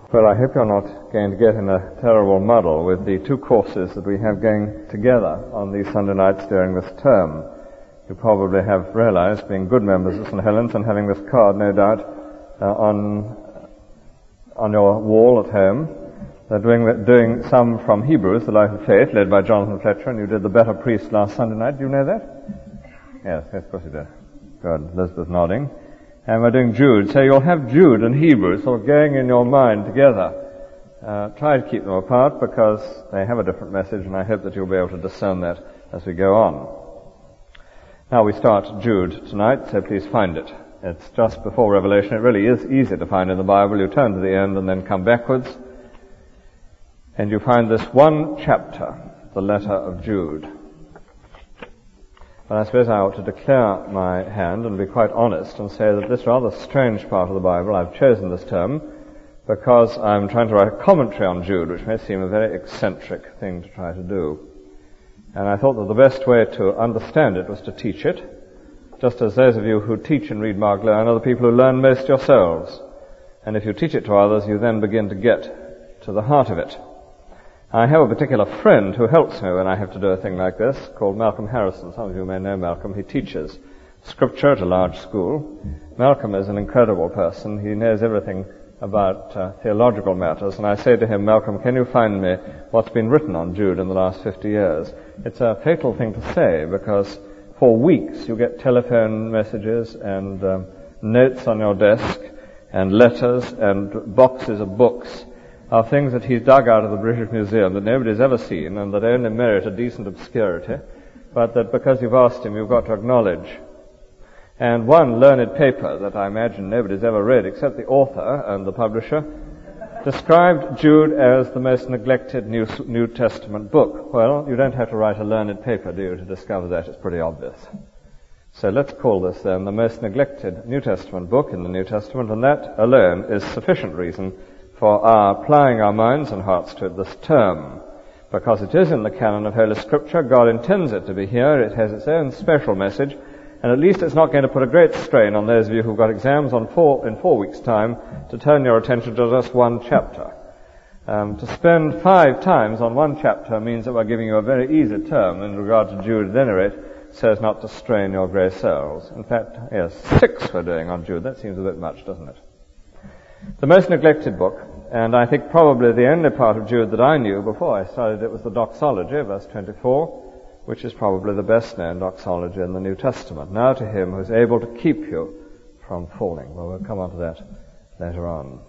Well, I hope you're not going to get in a terrible muddle with the two courses that we have going together on these Sunday nights during this term. You probably have realized, being good members of St. Helens and having this card, no doubt, on your wall at home, that doing some from Hebrews, the life of faith, led by Jonathan Fletcher, and you did the Better Priest last Sunday night. Do you know that? Yes, of course you do. Good. Elizabeth nodding. And we're doing Jude. So you'll have Jude and Hebrews sort of going in your mind together. Try to keep them apart because they have a different message, and I hope that you'll be able to discern that as we go on. Now we start Jude tonight, so please find it. It's just before Revelation. It really is easy to find in the Bible. You turn to the end and then come backwards, and you find this one chapter, the letter of Jude. And I suppose I ought to declare my hand and be quite honest and say that this rather strange part of the Bible I've chosen this term because I'm trying to write a commentary on Jude, which may seem a very eccentric thing to try to do. And I thought that the best way to understand it was to teach it, just as those of you who teach and read Mark learn are the people who learn most yourselves. And if you teach it to others, you then begin to get to the heart of it. I have a particular friend who helps me when I have to do a thing like this, called Malcolm Harrison. Some of you may know Malcolm. He teaches scripture at a large school. Malcolm is an incredible person. He knows everything about theological matters. And I say to him, Malcolm, can you find me what's been written on Jude in the last 50 years? It's a fatal thing to say because for weeks you get telephone messages and notes on your desk and letters and boxes of books of things that he's dug out of the British Museum that nobody's ever seen and that only merit a decent obscurity, but that because you've asked him, you've got to acknowledge. And one learned paper that I imagine nobody's ever read except the author and the publisher described Jude as the most neglected New Testament book. Well, you don't have to write a learned paper, do you, to discover that? It's pretty obvious. So let's call this then the most neglected New Testament book in the New Testament, and that alone is sufficient reason for our applying our minds and hearts to it this term. Because it is in the canon of Holy Scripture, God intends it to be here, it has its own special message, and at least it's not going to put a great strain on those of you who've got exams in 4 weeks' time to turn your attention to just one chapter. To spend 5 times on one chapter means that we're giving you a very easy term in regard to Jude at any rate, so as not to strain your grey cells. In fact, yes, 6 we're doing on Jude. That seems a bit much, doesn't it? The most neglected book, and I think probably the only part of Jude that I knew before I studied it was the doxology, verse 24, which is probably the best known doxology in the New Testament. Now to him who is able to keep you from falling. Well, we'll come on to that later on.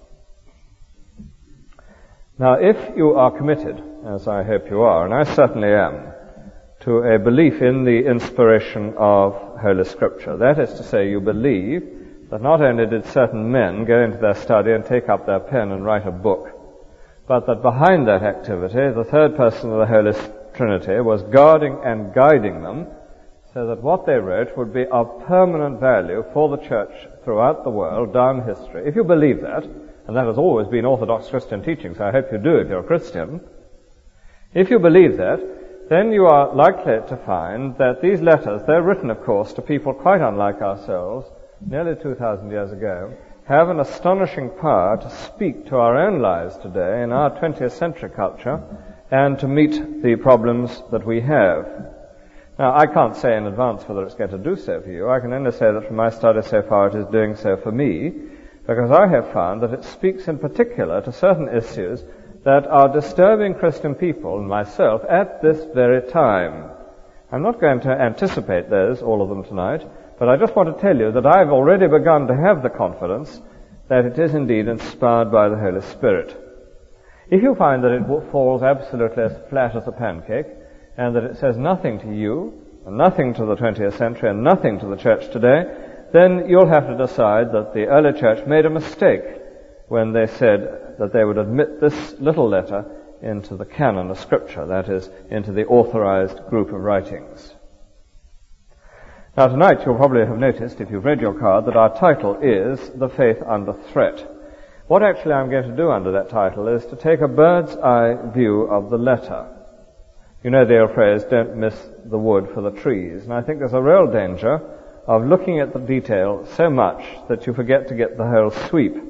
Now, if you are committed, as I hope you are, and I certainly am, to a belief in the inspiration of Holy Scripture, that is to say, you believe that not only did certain men go into their study and take up their pen and write a book, but that behind that activity, the third person of the Holy Trinity was guarding and guiding them so that what they wrote would be of permanent value for the church throughout the world, down history. If you believe that, and that has always been Orthodox Christian teaching, so I hope you do if you're a Christian, if you believe that, then you are likely to find that these letters, they're written, of course, to people quite unlike ourselves, nearly 2,000 years ago, have an astonishing power to speak to our own lives today in our 20th century culture and to meet the problems that we have. Now, I can't say in advance whether it's going to do so for you. I can only say that from my study so far it is doing so for me, because I have found that it speaks in particular to certain issues that are disturbing Christian people and myself at this very time. I'm not going to anticipate those, all of them tonight, but I just want to tell you that I've already begun to have the confidence that it is indeed inspired by the Holy Spirit. If you find that it falls absolutely as flat as a pancake, and that it says nothing to you, and nothing to the 20th century, and nothing to the church today, then you'll have to decide that the early church made a mistake when they said that they would admit this little letter into the canon of Scripture, that is, into the authorized group of writings. Now tonight you'll probably have noticed, if you've read your card, that our title is The Faith Under Threat. What actually I'm going to do under that title is to take a bird's eye view of the letter. You know the old phrase, don't miss the wood for the trees. And I think there's a real danger of looking at the detail so much that you forget to get the whole sweep.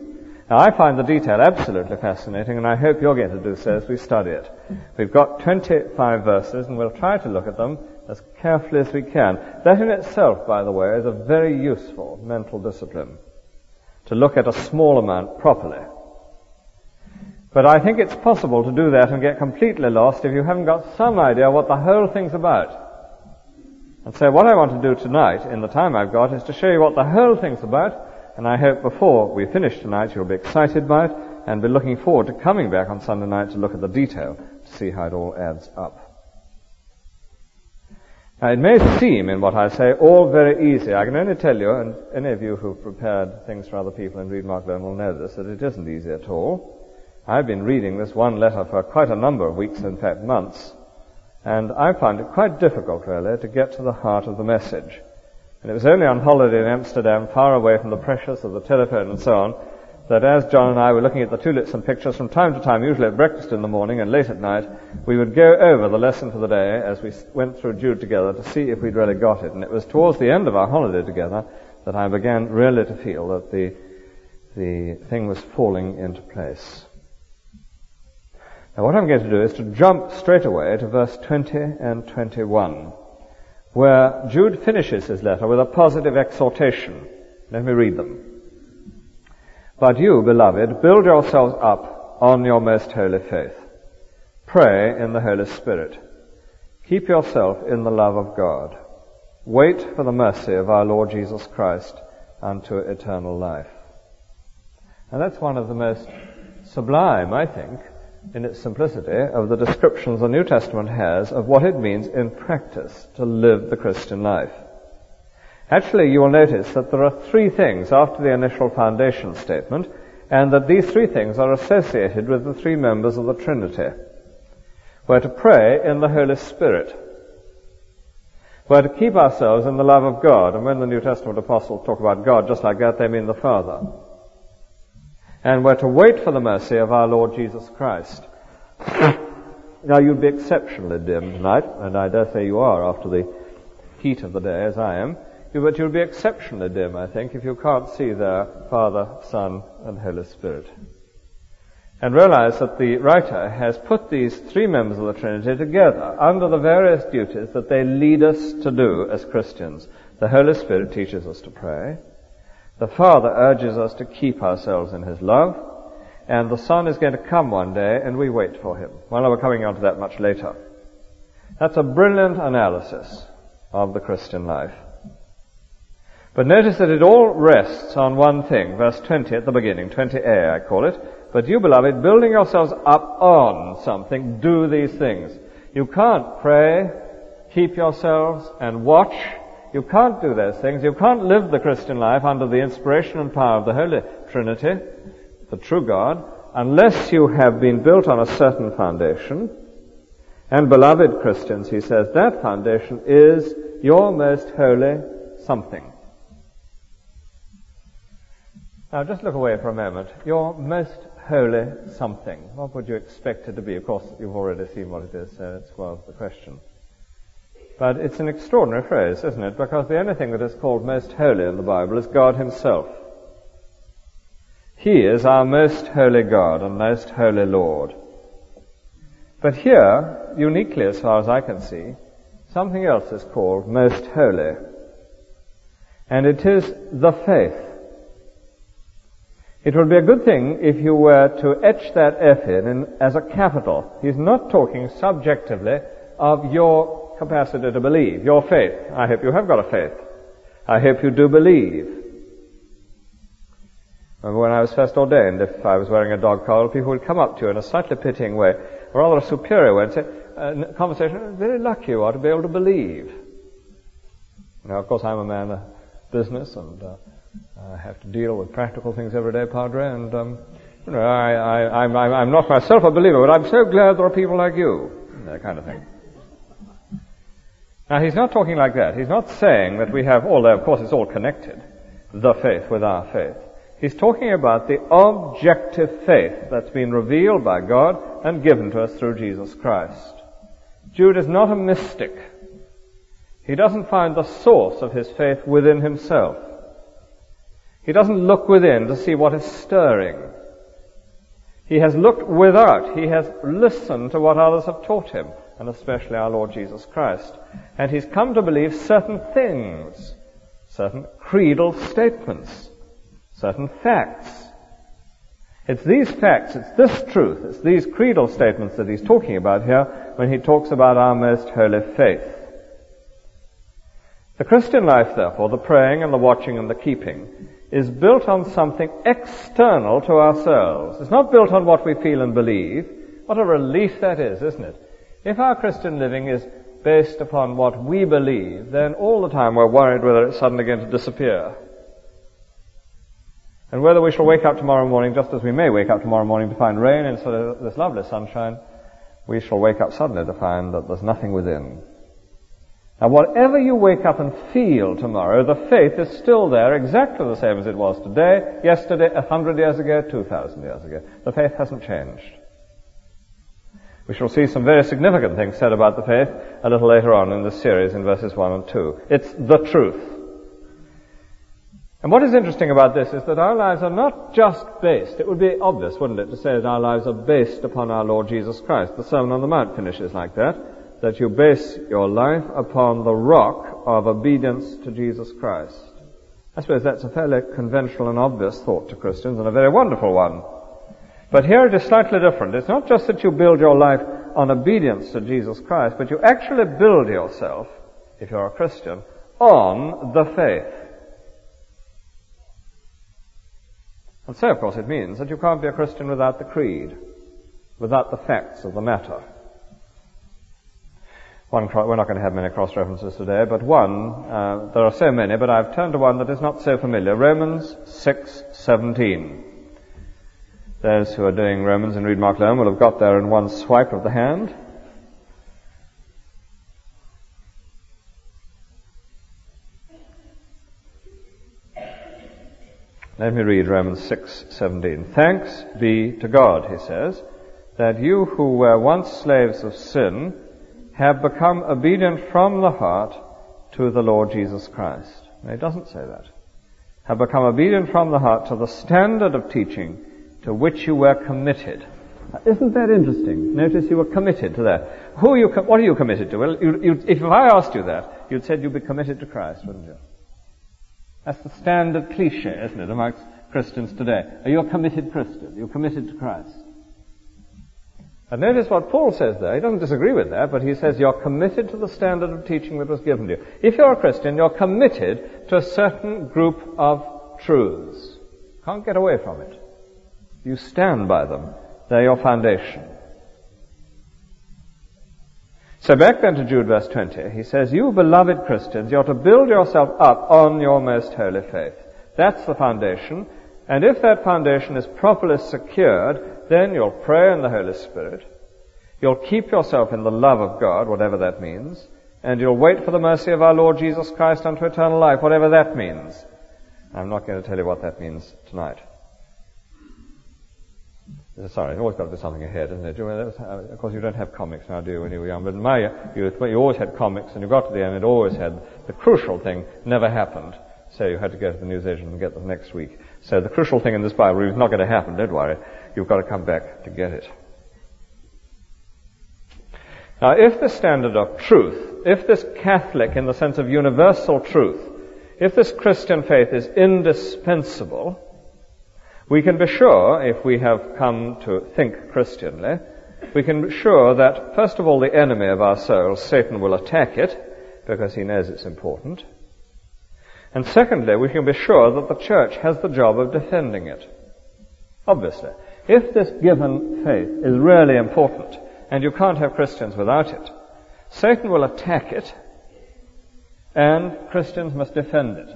Now, I find the detail absolutely fascinating, and I hope you're going to do so as we study it. We've got 25 verses, and we'll try to look at them as carefully as we can. That in itself, by the way, is a very useful mental discipline, to look at a small amount properly. But I think it's possible to do that and get completely lost if you haven't got some idea what the whole thing's about. And so what I want to do tonight, in the time I've got, is to show you what the whole thing's about, and I hope before we finish tonight you'll be excited by it and be looking forward to coming back on Sunday night to look at the detail, to see how it all adds up. Now, it may seem, in what I say, all very easy. I can only tell you, and any of you who've prepared things for other people and read Mark Lone will know this, that it isn't easy at all. I've been reading this one letter for quite a number of weeks, in fact months, and I found it quite difficult, really, to get to the heart of the message. And it was only on holiday in Amsterdam, far away from the pressures of the telephone and so on, that as John and I were looking at the tulips and pictures from time to time, usually at breakfast in the morning and late at night, we would go over the lesson for the day as we went through Jude together to see if we'd really got it. And it was towards the end of our holiday together that I began really to feel that the thing was falling into place. Now, what I'm going to do is to jump straight away to verse 20 and 21, where Jude finishes his letter with a positive exhortation. Let me read them. But you, beloved, build yourselves up on your most holy faith. Pray in the Holy Spirit. Keep yourself in the love of God. Wait for the mercy of our Lord Jesus Christ unto eternal life. And that's one of the most sublime, I think, in its simplicity, of the descriptions the New Testament has of what it means in practice to live the Christian life. Actually, you will notice that there are three things after the initial foundation statement, and that these three things are associated with the three members of the Trinity. We're to pray in the Holy Spirit. We're to keep ourselves in the love of God, and when the New Testament apostles talk about God just like that, they mean the Father. And we're to wait for the mercy of our Lord Jesus Christ. Now, you'd be exceptionally dim tonight, and I dare say you are after the heat of the day, as I am. But you'll be exceptionally dim, I think, if you can't see there Father, Son, and Holy Spirit. And realize that the writer has put these three members of the Trinity together under the various duties that they lead us to do as Christians. The Holy Spirit teaches us to pray. The Father urges us to keep ourselves in His love. And the Son is going to come one day, and we wait for Him. Well, we're coming on to that much later. That's a brilliant analysis of the Christian life. But notice that it all rests on one thing. Verse 20 at the beginning, 20a I call it. But you, beloved, building yourselves up on something, do these things. You can't pray, keep yourselves, and watch. You can't do those things. You can't live the Christian life under the inspiration and power of the Holy Trinity, the true God, unless you have been built on a certain foundation. And beloved Christians, he says, that foundation is your most holy something. Now just look away for a moment. Your most holy something. What would you expect it to be? Of course, you've already seen what it is, so it's well the question. But it's an extraordinary phrase, isn't it? Because the only thing that is called most holy in the Bible is God Himself. He is our most holy God and most holy Lord. But here, uniquely as far as I can see, something else is called most holy. And it is the faith. It would be a good thing if you were to etch that F in as a capital. He's not talking subjectively of your capacity to believe, your faith. I hope you have got a faith. I hope you do believe. Remember when I was first ordained, if I was wearing a dog collar, people would come up to you in a slightly pitying way, or rather a superior way, and say, in a conversation, very lucky you are to be able to believe. Now, of course, I'm a man of business, and I have to deal with practical things every day, Padre, and I'm not myself a believer, but I'm so glad there are people like you, that kind of thing. Now, he's not talking like that. He's not saying that we have, although of course it's all connected, the faith with our faith. He's talking about the objective faith that's been revealed by God and given to us through Jesus Christ. Jude is not a mystic. He doesn't find the source of his faith within himself. He doesn't look within to see what is stirring. He has looked without. He has listened to what others have taught him, and especially our Lord Jesus Christ. And he's come to believe certain things, certain creedal statements, certain facts. It's these facts, it's this truth, it's these creedal statements that he's talking about here when he talks about our most holy faith. The Christian life, therefore, the praying and the watching and the keeping, is built on something external to ourselves. It's not built on what we feel and believe. What a relief that is, isn't it? If our Christian living is based upon what we believe, then all the time we're worried whether it's suddenly going to disappear. And whether we shall wake up tomorrow morning, just as we may wake up tomorrow morning to find rain instead of this lovely sunshine, we shall wake up suddenly to find that there's nothing within. Now, whatever you wake up and feel tomorrow, the faith is still there, exactly the same as it was today, yesterday, 100 years ago, 2,000 years ago. The faith hasn't changed. We shall see some very significant things said about the faith a little later on in this series in verses 1 and 2. It's the truth. And what is interesting about this is that our lives are not just based, it would be obvious, wouldn't it, to say that our lives are based upon our Lord Jesus Christ. The Sermon on the Mount finishes like that you base your life upon the rock of obedience to Jesus Christ. I suppose that's a fairly conventional and obvious thought to Christians, and a very wonderful one. But here it is slightly different. It's not just that you build your life on obedience to Jesus Christ, but you actually build yourself, if you're a Christian, on the faith. And so, of course, it means that you can't be a Christian without the creed, without the facts of the matter. We're not going to have many cross-references today, but one, there are so many, but I've turned to one that is not so familiar. Romans 6:17. Those who are doing Romans and read Mark Lone will have got there in one swipe of the hand. Let me read Romans 6:17. Thanks be to God, he says, that you who were once slaves of sin have become obedient from the heart to the Lord Jesus Christ. No, it doesn't say that. Have become obedient from the heart to the standard of teaching to which you were committed. Now, isn't that interesting? Notice you were committed to that. What are you committed to? Well, if I asked you that, you'd said you'd be committed to Christ, wouldn't you? That's the standard cliche, isn't it, amongst Christians today? Are you a committed Christian? You're committed to Christ. And notice what Paul says there. He doesn't disagree with that, but he says you're committed to the standard of teaching that was given to you. If you're a Christian, you're committed to a certain group of truths. Can't get away from it. You stand by them. They're your foundation. So back then to Jude verse 20, he says, you beloved Christians, you're to build yourself up on your most holy faith. That's the foundation. And if that foundation is properly secured, then you'll pray in the Holy Spirit. You'll keep yourself in the love of God, whatever that means. And you'll wait for the mercy of our Lord Jesus Christ unto eternal life, whatever that means. I'm not going to tell you what that means tonight. Sorry, it's always got to be something ahead, isn't it? Of course, you don't have comics now, do you, when you were young? But in my youth, you always had comics, and you got to the end, it always had the crucial thing never happened. So you had to go to the newsagent and get them next week. So the crucial thing in this Bible is not going to happen, don't worry. You've got to come back to get it. Now, if the standard of truth, if this Catholic in the sense of universal truth, if this Christian faith is indispensable, we can be sure, if we have come to think Christianly, we can be sure that, first of all, the enemy of our souls, Satan, will attack it, because he knows it's important. And secondly, we can be sure that the church has the job of defending it. Obviously, if this given faith is really important, and you can't have Christians without it, Satan will attack it, and Christians must defend it.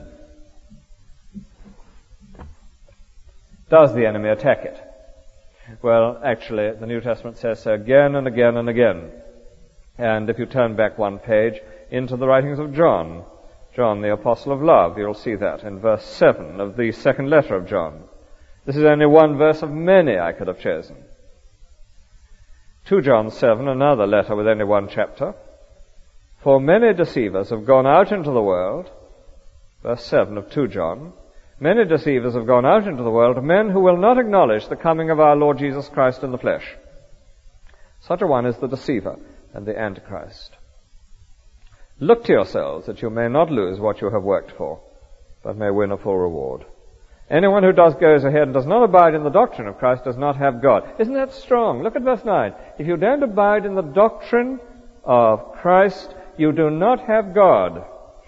Does the enemy attack it? Well, actually, the New Testament says so again and again and again. And if you turn back one page into the writings of John, the apostle of love, you'll see that in verse 7 of the second letter of John. This is only one verse of many I could have chosen. 2 John 7, another letter with only one chapter. For many deceivers have gone out into the world, verse 7 of 2 John, Many deceivers have gone out into the world, men who will not acknowledge the coming of our Lord Jesus Christ in the flesh. Such a one is the deceiver and the Antichrist. Look to yourselves that you may not lose what you have worked for, but may win a full reward. Anyone who goes ahead and does not abide in the doctrine of Christ does not have God. Isn't that strong? Look at verse 9. If you don't abide in the doctrine of Christ, you do not have God.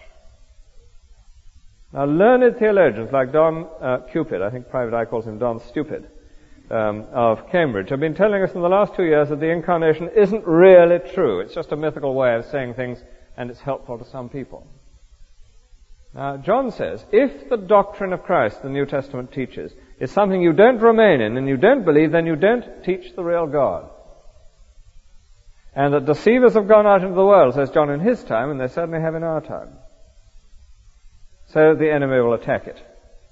Now, learned theologians like Don Cupid, I think Private Eye calls him Don Stupid, of Cambridge, have been telling us in the last 2 years that the incarnation isn't really true. It's just a mythical way of saying things, and it's helpful to some people. Now, John says, if the doctrine of Christ the New Testament teaches is something you don't remain in and you don't believe, then you don't teach the real God. And that deceivers have gone out into the world, says John in his time, and they certainly have in our time. So the enemy will attack it.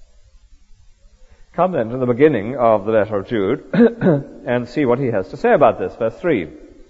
Come then to the beginning of the letter of Jude and see what he has to say about this. Verse 3.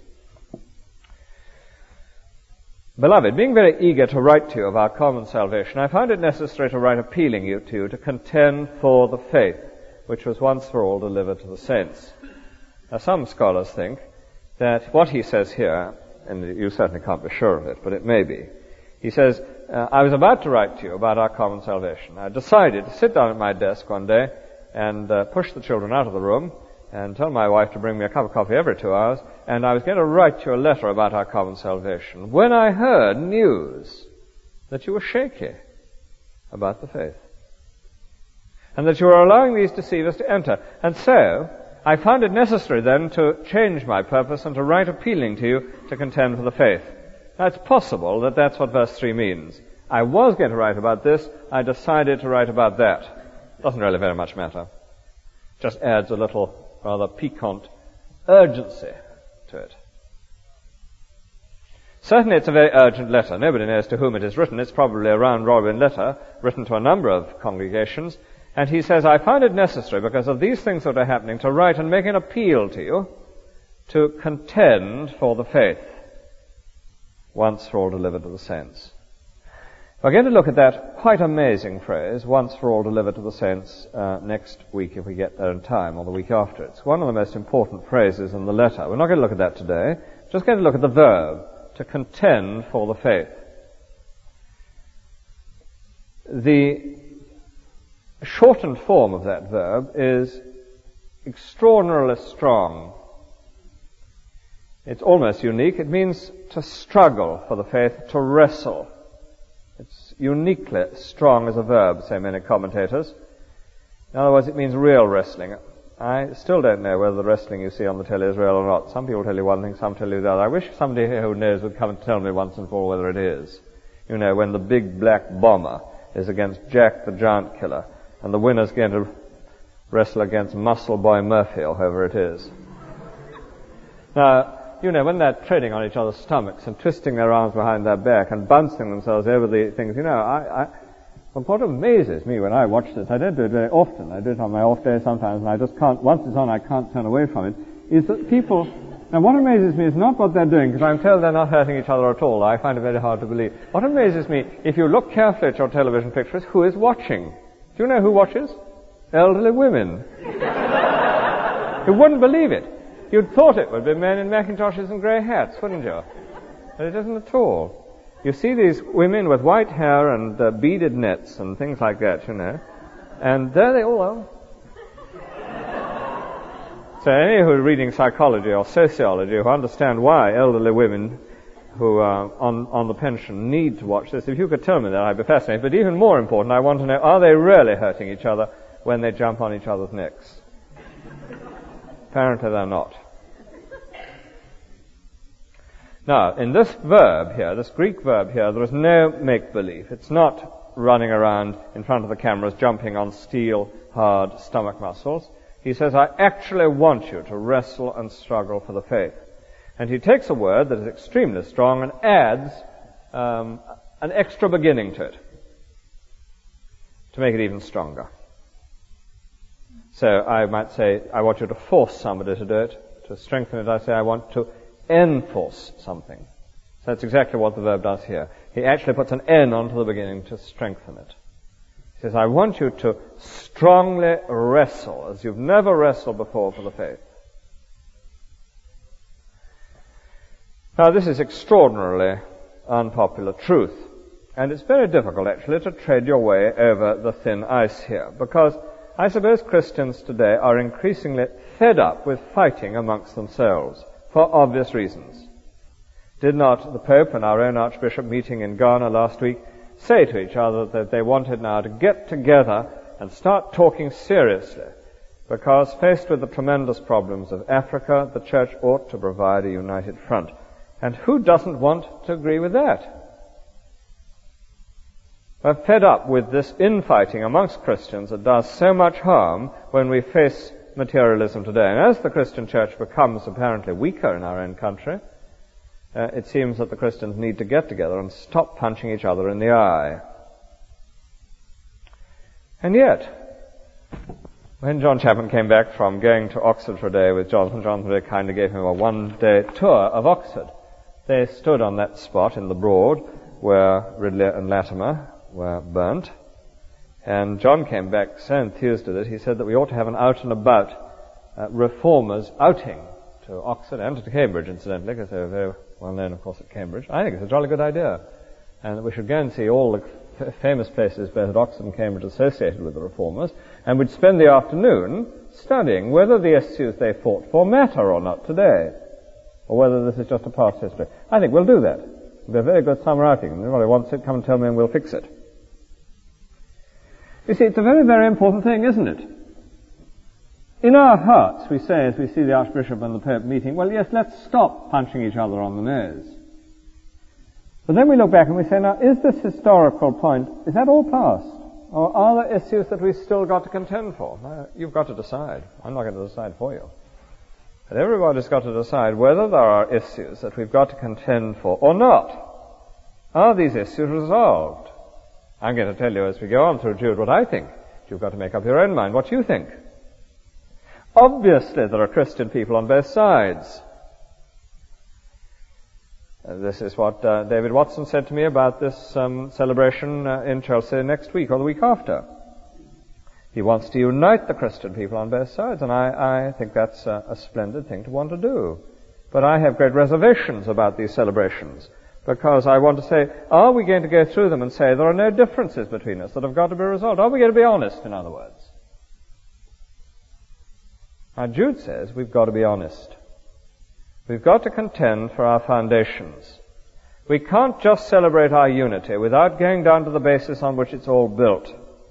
Beloved, being very eager to write to you of our common salvation, I find it necessary to write appealing to you to contend for the faith which was once for all delivered to the saints. Now, some scholars think that what he says here, and you certainly can't be sure of it, but it may be, he says, I was about to write to you about our common salvation. I decided to sit down at my desk one day and push the children out of the room and tell my wife to bring me a cup of coffee every 2 hours, and I was going to write you a letter about our common salvation when I heard news that you were shaky about the faith, and that you were allowing these deceivers to enter. And so, I found it necessary then to change my purpose and to write appealing to you to contend for the faith. Now, it's possible that that's what verse 3 means. I was going to write about this, I decided to write about that. Doesn't really very much matter. Just adds a little rather piquant urgency to it. Certainly it's a very urgent letter. Nobody knows to whom it is written. It's probably a round-robin letter written to a number of congregations. And he says, I find it necessary, because of these things that are happening, to write and make an appeal to you to contend for the faith once for all delivered to the saints. We're going to look at that quite amazing phrase, once for all delivered to the saints, next week if we get there in time, or the week after. It's one of the most important phrases in the letter. We're not going to look at that today. Just going to look at the verb, to contend for the faith. The shortened form of that verb is extraordinarily strong. It's almost unique. It means to struggle for the faith, to wrestle. It's uniquely strong as a verb, say many commentators. In other words, it means real wrestling. I still don't know whether the wrestling you see on the telly is real or not. Some people tell you one thing, some tell you the other. I wish somebody here who knows would come and tell me once and for all whether it is. You know, when the big black bomber is against Jack the Giant Killer, and the winner's going to wrestle against Muscle Boy Murphy, or whoever it is. Now, you know, when they're treading on each other's stomachs and twisting their arms behind their back and bouncing themselves over the things, you know, well, what amazes me when I watch this, I don't do it very often, I do it on my off day sometimes, and I just can't, once it's on I can't turn away from it, is that people, now what amazes me is not what they're doing, because I'm told they're not hurting each other at all. I find it very hard to believe. What amazes me, if you look carefully at your television picture, is who is watching. Do you know who watches? Elderly women. You wouldn't believe it. You'd thought it would be men in Macintoshes and grey hats, wouldn't you? But it isn't at all. You see these women with white hair and beaded nets and things like that, you know, and there they all are. So any who are reading psychology or sociology who understand why elderly women who are on the pension need to watch this, if you could tell me that, I'd be fascinated. But even more important, I want to know, are they really hurting each other when they jump on each other's necks? Apparently they're not. Now, in this verb here, this Greek verb here, there is no make-believe. It's not running around in front of the cameras, jumping on steel, hard stomach muscles. He says, I actually want you to wrestle and struggle for the faith. And he takes a word that is extremely strong and adds an extra beginning to it to make it even stronger. So I might say, I want you to force somebody to do it. To strengthen it, I say, I want to enforce something. So that's exactly what the verb does here. He actually puts an N onto the beginning to strengthen it. He says, I want you to strongly wrestle as you've never wrestled before for the faith. Now, this is extraordinarily unpopular truth, and it's very difficult, actually, to tread your way over the thin ice here, because I suppose Christians today are increasingly fed up with fighting amongst themselves, for obvious reasons. Did not the Pope and our own Archbishop meeting in Ghana last week say to each other that they wanted now to get together and start talking seriously, because faced with the tremendous problems of Africa, the Church ought to provide a united front. And who doesn't want to agree with that? We're fed up with this infighting amongst Christians that does so much harm when we face materialism today. And as the Christian church becomes apparently weaker in our own country, it seems that the Christians need to get together and stop punching each other in the eye. And yet, when John Chapman came back from going to Oxford for a day with Jonathan very kindly gave him a one-day tour of Oxford. They stood on that spot in the Broad where Ridley and Latimer were burnt. And John came back so enthused with it, he said that we ought to have an out-and-about reformers outing to Oxford and to Cambridge, incidentally, because they were very well known, of course, at Cambridge. I think it's a jolly good idea. And that we should go and see all the famous places, both at Oxford and Cambridge, associated with the reformers, and we'd spend the afternoon studying whether the issues they fought for matter or not today, or whether this is just a past history. I think we'll do that. It'll be a very good summer outing. If anybody wants it, come and tell me and we'll fix it. You see, it's a very, very important thing, isn't it? In our hearts, we say, as we see the Archbishop and the Pope meeting, well, yes, let's stop punching each other on the nose. But then we look back and we say, now, is this historical point, is that all past? Or are there issues that we've still got to contend for? You've got to decide. I'm not going to decide for you. But everybody's got to decide whether there are issues that we've got to contend for or not. Are these issues resolved? I'm going to tell you as we go on through Jude what I think. You've got to make up your own mind what you think. Obviously, there are Christian people on both sides. This is what David Watson said to me about this celebration in Chelsea next week or the week after. He wants to unite the Christian people on both sides, and I think that's a splendid thing to want to do. But I have great reservations about these celebrations, because I want to say, are we going to go through them and say there are no differences between us that have got to be resolved? Are we going to be honest, in other words? Now, Jude says we've got to be honest. We've got to contend for our foundations. We can't just celebrate our unity without going down to the basis on which it's all built.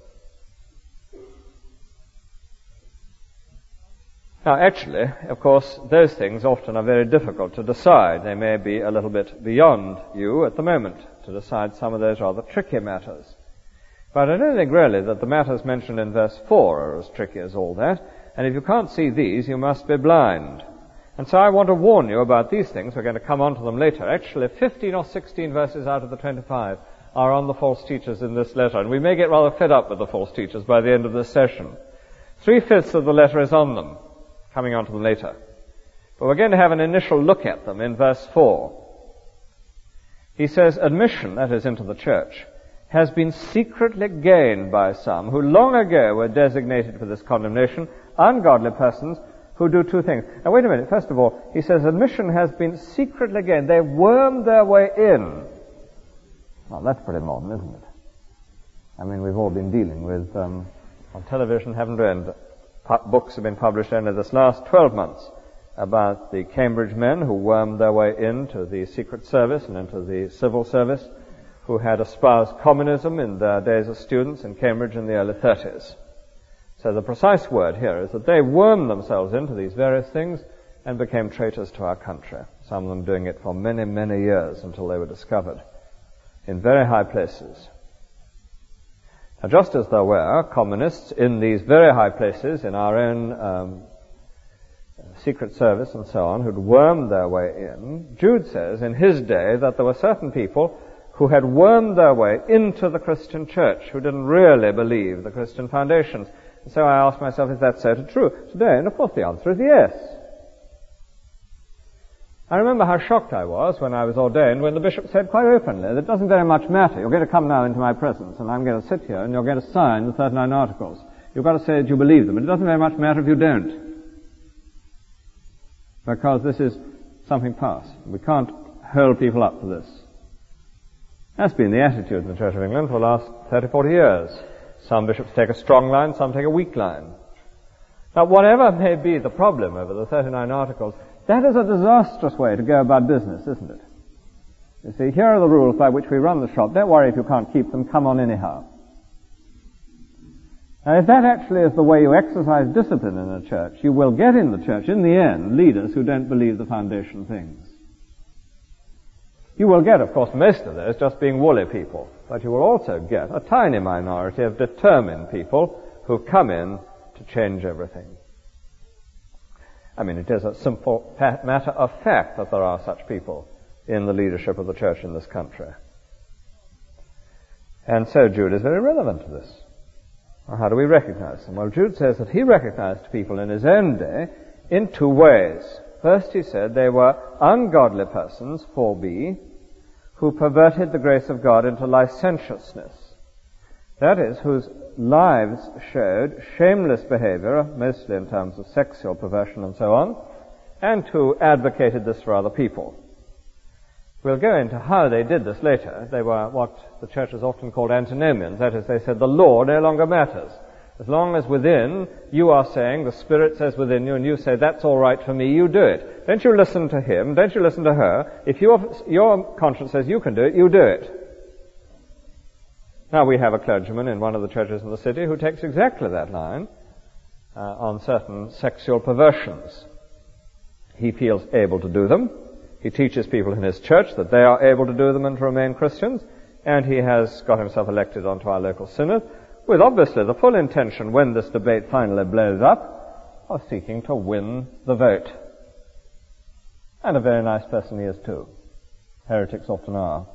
Now, actually, of course, those things often are very difficult to decide. They may be a little bit beyond you at the moment to decide some of those rather tricky matters. But I don't think really that the matters mentioned in verse 4 are as tricky as all that. And if you can't see these, you must be blind. And so I want to warn you about these things. We're going to come on to them later. Actually, 15 or 16 verses out of the 25 are on the false teachers in this letter. And we may get rather fed up with the false teachers by the end of this session. 3/5 of the letter is on them. Coming on to them later. But we're going to have an initial look at them in verse 4. He says, admission, that is, into the church, has been secretly gained by some who long ago were designated for this condemnation, ungodly persons who do two things. Now wait a minute, first of all, he says admission has been secretly gained. They wormed their way in. Well, that's pretty modern, isn't it? I mean, we've all been dealing with, on television, haven't we? And books have been published only this last 12 months about the Cambridge men who wormed their way into the Secret Service and into the civil service, who had espoused communism in their days as students in Cambridge in the early 30s. So the precise word here is that they wormed themselves into these various things and became traitors to our country, some of them doing it for many, many years until they were discovered in very high places. Now, just as there were communists in these very high places in our own Secret Service and so on, who'd wormed their way in, Jude says in his day that there were certain people who had wormed their way into the Christian church, who didn't really believe the Christian foundations. And so I asked myself, is that so true today? And of course the answer is yes. I remember how shocked I was when I was ordained when the bishop said quite openly that it doesn't very much matter. You're going to come now into my presence and I'm going to sit here and you're going to sign the 39 Articles. You've got to say that you believe them. It doesn't very much matter if you don't. Because this is something past. We can't hold people up to this. That's been the attitude in the Church of England for the last 30, 40 years. Some bishops take a strong line, some take a weak line. Now, whatever may be the problem over the 39 Articles, that is a disastrous way to go about business, isn't it? You see, here are the rules by which we run the shop. Don't worry if you can't keep them. Come on anyhow. Now, if that actually is the way you exercise discipline in a church, you will get in the church, in the end, leaders who don't believe the foundation things. You will get, of course, most of those just being woolly people, but you will also get a tiny minority of determined people who come in to change everything. I mean, it is a simple matter of fact that there are such people in the leadership of the church in this country. And so Jude is very relevant to this. Well, how do we recognize them? Well, Jude says that he recognized people in his own day in two ways. First, he said they were ungodly persons, 4b, who perverted the grace of God into licentiousness. That is, whose lives showed shameless behavior, mostly in terms of sexual perversion and so on, and who advocated this for other people. We'll go into how they did this later. They were what the church has often called antinomians. That is, they said the law no longer matters. As long as within you are saying, the Spirit says within you, and you say, that's all right for me, you do it. Don't you listen to him, don't you listen to her. If your conscience says you can do it, you do it. Now, we have a clergyman in one of the churches in the city who takes exactly that line on certain sexual perversions. He feels able to do them. He teaches people in his church that they are able to do them and to remain Christians, and he has got himself elected onto our local synod with obviously the full intention, when this debate finally blows up, of seeking to win the vote. And a very nice person he is too. Heretics often are.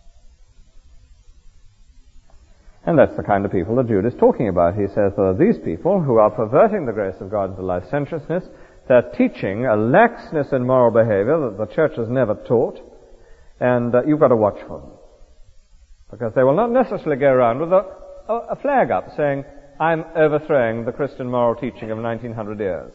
And that's the kind of people that Jude is talking about. He says there are these people who are perverting the grace of God into licentiousness. They're teaching a laxness in moral behavior that the church has never taught, and you've got to watch for them. Because they will not necessarily go around with a flag up saying, I'm overthrowing the Christian moral teaching of 1900 years.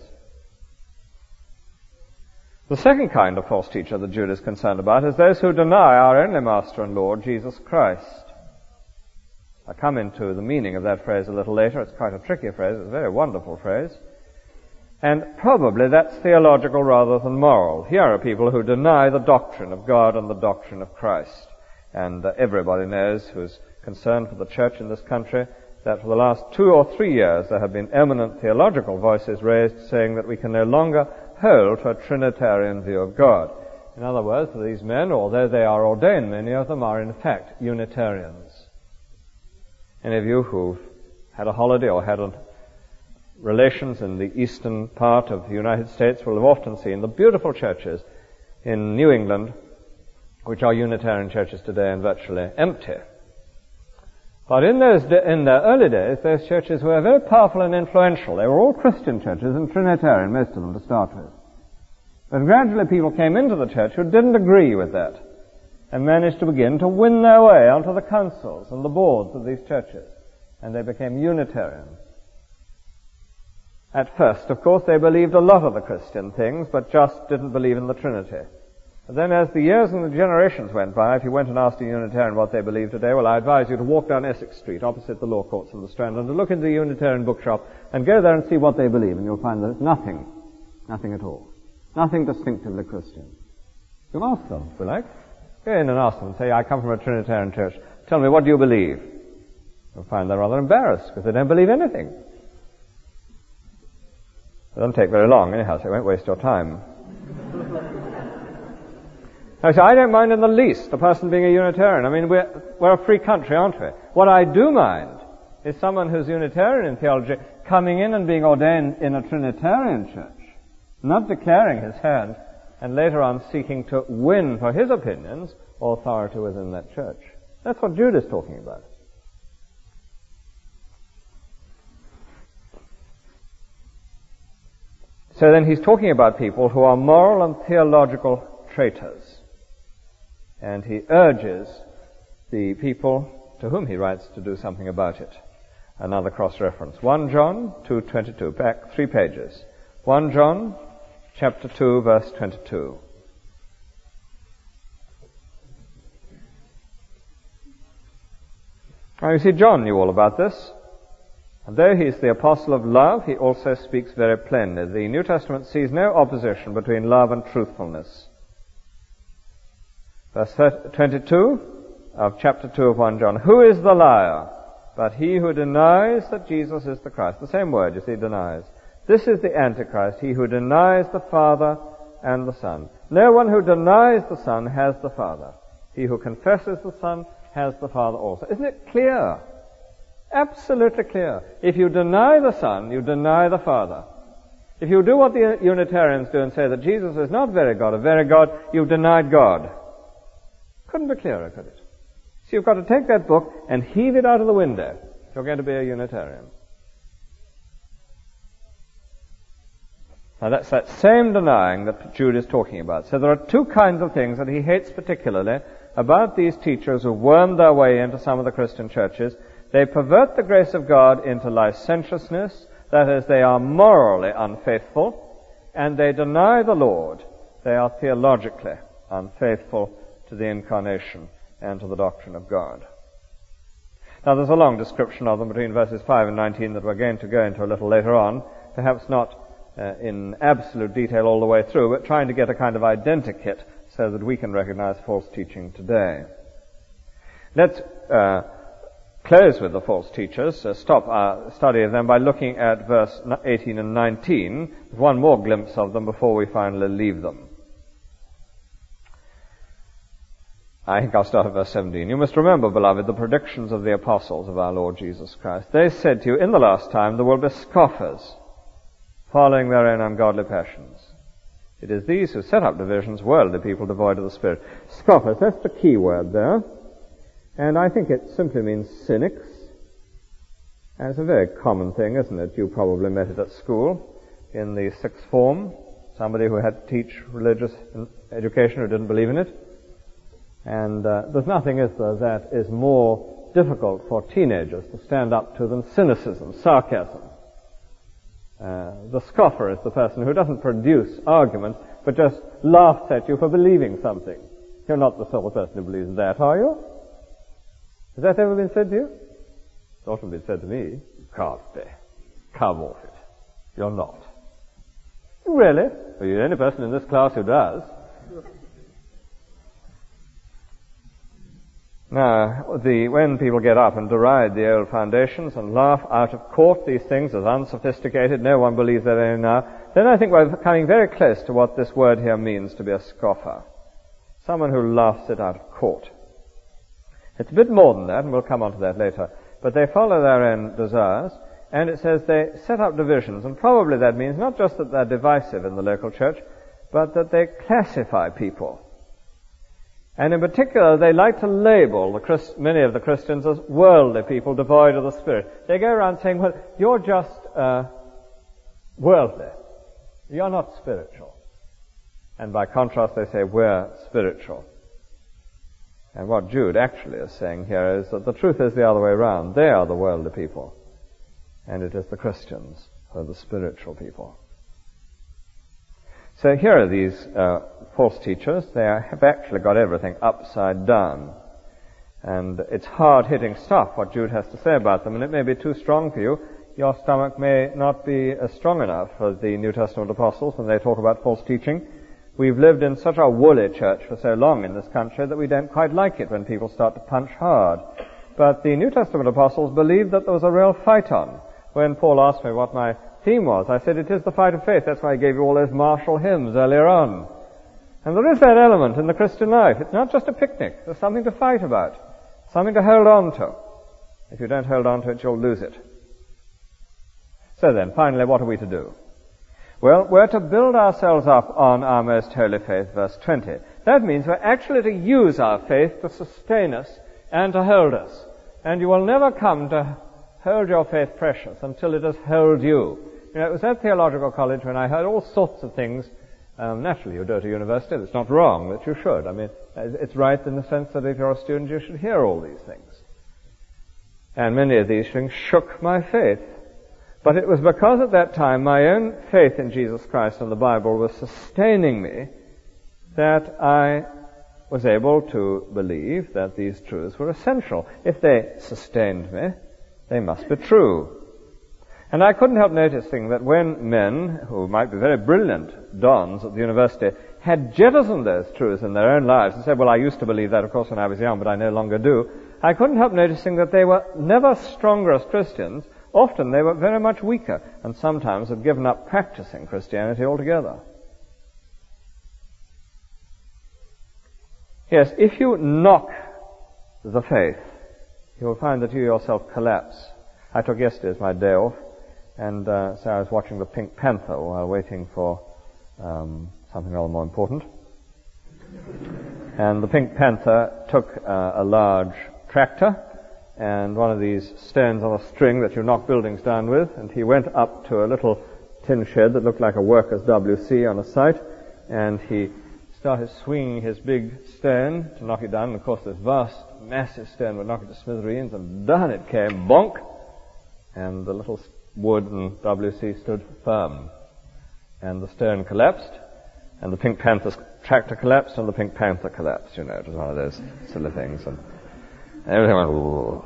The second kind of false teacher that Jude is concerned about is those who deny our only Master and Lord, Jesus Christ. I'll come into the meaning of that phrase a little later. It's quite a tricky phrase. It's a very wonderful phrase. And probably that's theological rather than moral. Here are people who deny the doctrine of God and the doctrine of Christ. And everybody knows, who's concerned for the church in this country, that for the last 2 or 3 years there have been eminent theological voices raised saying that we can no longer hold to a Trinitarian view of God. In other words, these men, although they are ordained, many of them are in fact Unitarians. Any of you who've had a holiday or had relations in the eastern part of the United States will have often seen the beautiful churches in New England, which are Unitarian churches today and virtually empty. But in their early days, those churches were very powerful and influential. They were all Christian churches and Trinitarian, most of them, to start with. But gradually people came into the church who didn't agree with that and managed to begin to win their way onto the councils and the boards of these churches. And they became Unitarian. At first, of course, they believed a lot of the Christian things, but just didn't believe in the Trinity. And then as the years and the generations went by, if you went and asked a Unitarian what they believe today, well, I advise you to walk down Essex Street, opposite the law courts in the Strand, and to look into the Unitarian bookshop, and go there and see what they believe, and you'll find that it's nothing at all. Nothing distinctively Christian. You ask them, if you like. Go in and ask them, say, I come from a Trinitarian church. Tell me, what do you believe? You'll find they're rather embarrassed, because they don't believe anything. It doesn't take very long, anyhow, so it won't waste your time. Now, so I don't mind in the least the person being a Unitarian. I mean, we're a free country, aren't we? What I do mind is someone who's Unitarian in theology coming in and being ordained in a Trinitarian church, not declaring his hand, and later on seeking to win for his opinions authority within that church. That's what Jude is talking about. So then he's talking about people who are moral and theological traitors. And he urges the people to whom he writes to do something about it. Another cross-reference. 1 John 2:22, back 3 pages. 1 John chapter 2, verse 22. Now you see, John knew all about this. And though he is the apostle of love, he also speaks very plainly. The New Testament sees no opposition between love and truthfulness. Verse 22 of chapter 2 of 1 John. Who is the liar? But he who denies that Jesus is the Christ. The same word, you see, denies. This is the Antichrist, he who denies the Father and the Son. No one who denies the Son has the Father. He who confesses the Son has the Father also. Isn't it clear? Absolutely clear. If you deny the Son, you deny the Father. If you do what the Unitarians do and say that Jesus is not very God, you've denied God. Couldn't be clearer, could it? So you've got to take that book and heave it out of the window if you're going to be a Unitarian. Now that's that same denying that Jude is talking about. So there are two kinds of things that he hates particularly about these teachers who wormed their way into some of the Christian churches. They pervert the grace of God into licentiousness, that is, they are morally unfaithful, and they deny the Lord. They are theologically unfaithful to the incarnation and to the doctrine of God. Now there's a long description of them between verses 5 and 19 that we're going to go into a little later on, perhaps not in absolute detail all the way through, but trying to get a kind of identikit so that we can recognize false teaching today. Let's close with the false teachers, stop our study of them by looking at verse 18 and 19, one more glimpse of them before we finally leave them. I think I'll start at verse 17. You must remember, beloved, the predictions of the apostles of our Lord Jesus Christ. They said to you, in the last time there will be scoffers, following their own ungodly passions. It is these who set up divisions, worldly people devoid of the Spirit. Scoffers, that's the key word there. And I think it simply means cynics. And it's a very common thing, isn't it? You probably met it at school in the sixth form. Somebody who had to teach religious education who didn't believe in it. And there's nothing, is there, that is more difficult for teenagers to stand up to than cynicism, sarcasm. The scoffer is the person who doesn't produce arguments, but just laughs at you for believing something. You're not the sort of person who believes that, are you? Has that ever been said to you? It's often been said to me. You can't be. Come off it. You're not. Really? Well, you're the only person in this class who does. Now, when people get up and deride the old foundations and laugh out of court these things as unsophisticated, no one believes that any now, then I think we're coming very close to what this word here means to be a scoffer. Someone who laughs it out of court. It's a bit more than that, and we'll come on to that later. But they follow their own desires, and it says they set up divisions, and probably that means not just that they're divisive in the local church, but that they classify people. And in particular, they like to label many of the Christians as worldly people devoid of the Spirit. They go around saying, well, you're just worldly. You're not spiritual. And by contrast, they say, we're spiritual. And what Jude actually is saying here is that the truth is the other way around. They are the worldly people. And it is the Christians who are the spiritual people. So here are these false teachers. They have actually got everything upside down. And it's hard-hitting stuff, what Jude has to say about them, and it may be too strong for you. Your stomach may not be strong enough for the New Testament apostles when they talk about false teaching. We've lived in such a woolly church for so long in this country that we don't quite like it when people start to punch hard. But the New Testament apostles believed that there was a real fight on. When Paul asked me what my theme was, I said, it is the fight of faith. That's why I gave you all those martial hymns earlier on. And there is that element in the Christian life. It's not just a picnic. There's something to fight about. Something to hold on to. If you don't hold on to it, you'll lose it. So then, finally, what are we to do? Well, we're to build ourselves up on our most holy faith, verse 20. That means we're actually to use our faith to sustain us and to hold us. And you will never come to hold your faith precious until it has held you. You know, it was at theological college when I heard all sorts of things Naturally, you go to university. It's not wrong that you should. I mean, it's right in the sense that if you're a student, you should hear all these things. And many of these things shook my faith. But it was because at that time my own faith in Jesus Christ and the Bible was sustaining me that I was able to believe that these truths were essential. If they sustained me, they must be true. And I couldn't help noticing that when men, who might be very brilliant dons at the university, had jettisoned those truths in their own lives and said, well, I used to believe that, of course, when I was young, but I no longer do, I couldn't help noticing that they were never stronger as Christians. Often they were very much weaker, and sometimes had given up practicing Christianity altogether. Yes, if you knock the faith, you will find that you yourself collapse. I took yesterday as my day off, and so I was watching the Pink Panther while waiting for something rather more important. And the Pink Panther took a large tractor and one of these stones on a string that you knock buildings down with, and he went up to a little tin shed that looked like a worker's WC on a site, and he started swinging his big stone to knock it down, and of course this vast, massive stone would knock it to smithereens, and down it came, bonk, and the little wooden WC stood firm. And the stone collapsed, and the Pink Panther's tractor collapsed, and the Pink Panther collapsed. You know, it was one of those silly things, and everything went, ooh.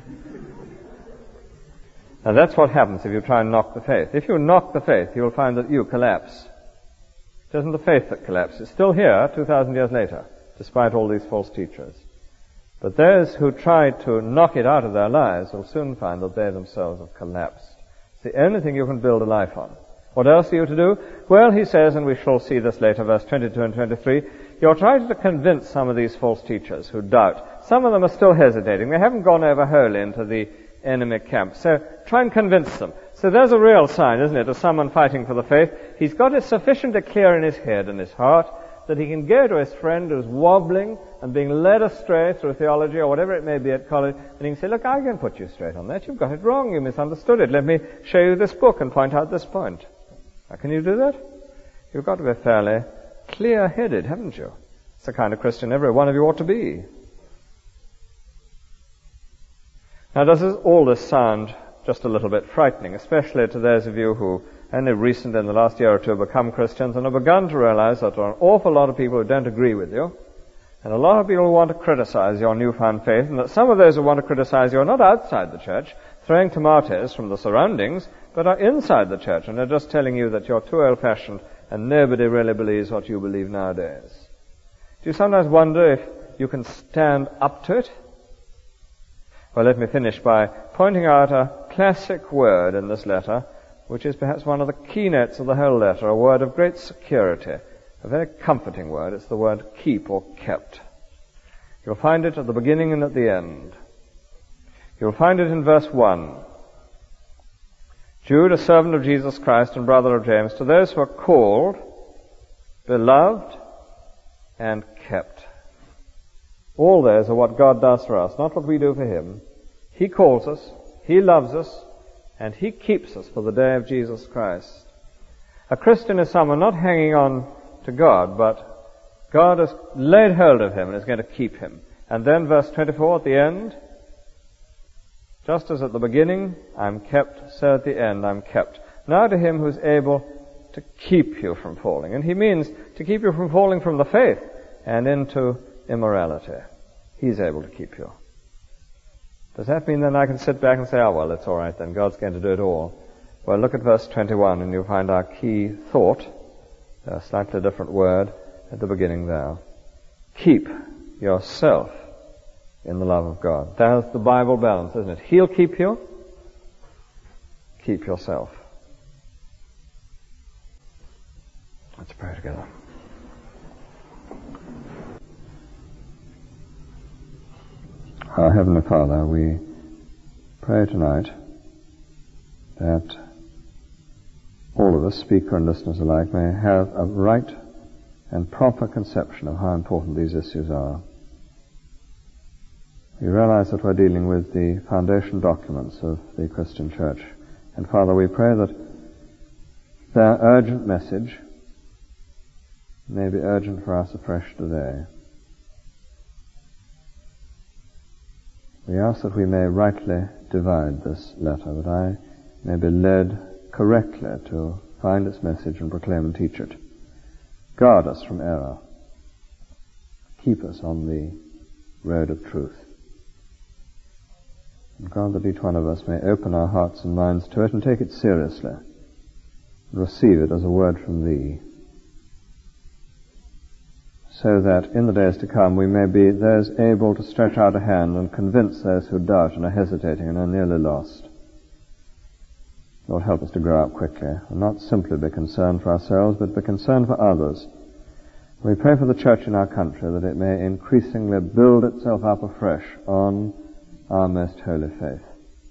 And that's what happens if you try and knock the faith. If you knock the faith, you'll find that you collapse. It isn't the faith that collapses. It's still here 2,000 years later, despite all these false teachers. But those who try to knock it out of their lives will soon find that they themselves have collapsed. It's the only thing you can build a life on. What else are you to do? Well, he says, and we shall see this later, verse 22 and 23, you're trying to convince some of these false teachers who doubt. Some of them are still hesitating. They haven't gone over wholly into the enemy camp. So try and convince them. So there's a real sign, isn't it, of someone fighting for the faith. He's got it sufficiently clear in his head and his heart that he can go to his friend who's wobbling and being led astray through theology or whatever it may be at college, and he can say, look, I can put you straight on that. You've got it wrong. You misunderstood it. Let me show you this book and point out this point. How can you do that? You've got to be fairly clear-headed, haven't you? It's the kind of Christian every one of you ought to be. Now, does all this sound just a little bit frightening, especially to those of you who only recently in the last year or two have become Christians and have begun to realize that there are an awful lot of people who don't agree with you, and a lot of people who want to criticize your newfound faith, and that some of those who want to criticize you are not outside the church, throwing tomatoes from the surroundings, but are inside the church, and are just telling you that you're too old-fashioned and nobody really believes what you believe nowadays. Do you sometimes wonder if you can stand up to it? Well, let me finish by pointing out a classic word in this letter, which is perhaps one of the keynotes of the whole letter, a word of great security, a very comforting word. It's the word keep or kept. You'll find it at the beginning and at the end. You'll find it in verse 1. Jude, a servant of Jesus Christ and brother of James, to those who are called, beloved, and kept. All those are what God does for us, not what we do for Him. He calls us, He loves us, and He keeps us for the day of Jesus Christ. A Christian is someone not hanging on to God, but God has laid hold of him and is going to keep him. And then verse 24 at the end, just as at the beginning I'm kept, so at the end I'm kept. Now to Him who's able to keep you from falling. And He means to keep you from falling from the faith and into immorality. He's able to keep you. Does that mean then I can sit back and say, oh, well, it's all right then, God's going to do it all? Well, look at verse 21 and you'll find our key thought, a slightly different word at the beginning there. Keep yourself in the love of God. That's the Bible balance, isn't it? He'll keep you. Keep yourself. Let's pray together. Our Heavenly Father, we pray tonight that all of us, speaker and listeners alike, may have a right and proper conception of how important these issues are. We realize that we're dealing with the foundation documents of the Christian Church. And Father, we pray that their urgent message may be urgent for us afresh today. We ask that we may rightly divide this letter, that I may be led correctly to find its message and proclaim and teach it. Guard us from error. Keep us on the road of truth. And God, that each one of us may open our hearts and minds to it and take it seriously, and receive it as a word from Thee, so that in the days to come we may be those able to stretch out a hand and convince those who doubt and are hesitating and are nearly lost. Lord, help us to grow up quickly, and not simply be concerned for ourselves, but be concerned for others. We pray for the church in our country, that it may increasingly build itself up afresh on our most holy faith.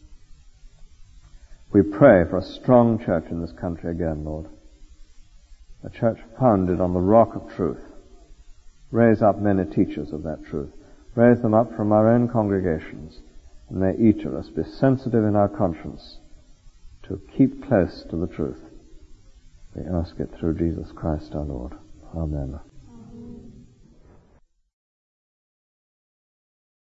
We pray for a strong church in this country again, Lord. A church founded on the rock of truth. Raise up many teachers of that truth. Raise them up from our own congregations. And may each of us be sensitive in our conscience to keep close to the truth. We ask it through Jesus Christ our Lord. Amen.